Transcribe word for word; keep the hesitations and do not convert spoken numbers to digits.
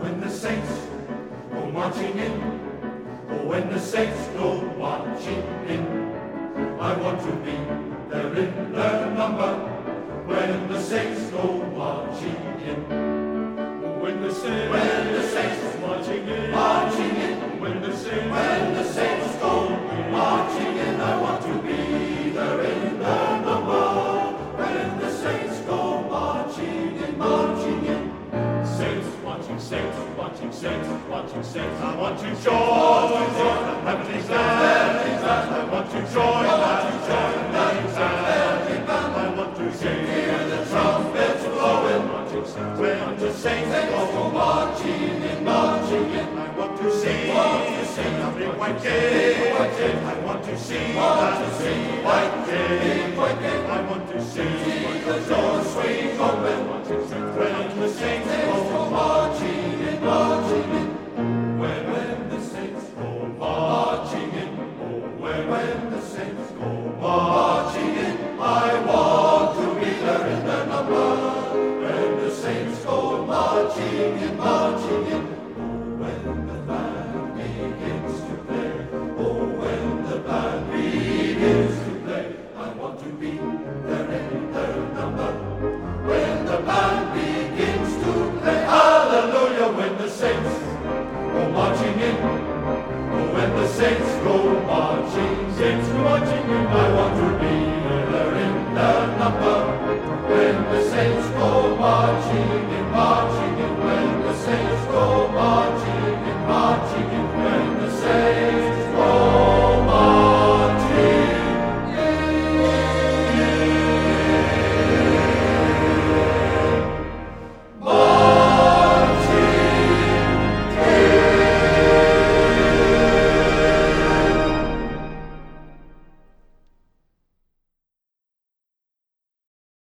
when the saints go marching in, oh, when the saints go marching in, I want to be there in their number, when the saints go marching in. When the saints, when the saints go marching in, marching in, when the saints, when the saints go marching in, I want to be there in their number, when the saints go marching in, marching in. Saints, watching saints, watching saints, watching saints. I want to join the heavenly band. I want to join that heavenly band. I want to hear the trumpets blowing, when the saints go marching in, marching in. I want to see, want to see a big white big king. white king. I want to see Want that to see white king. big white king. I want to see the doors swing open, when the saints go marching in, marching in. When, when the saints go marching in, oh, when, when the saints go marching in, I want to be there in their number. When the saints go marching in, marching in, oh, when the band begins to play, oh, when the band begins to play, I want to be there in their number. When the band begins to play, hallelujah, when the saints go marching in, oh, when the saints go marching, saints go marching in, I want to be there in their number. When the saints go marching in,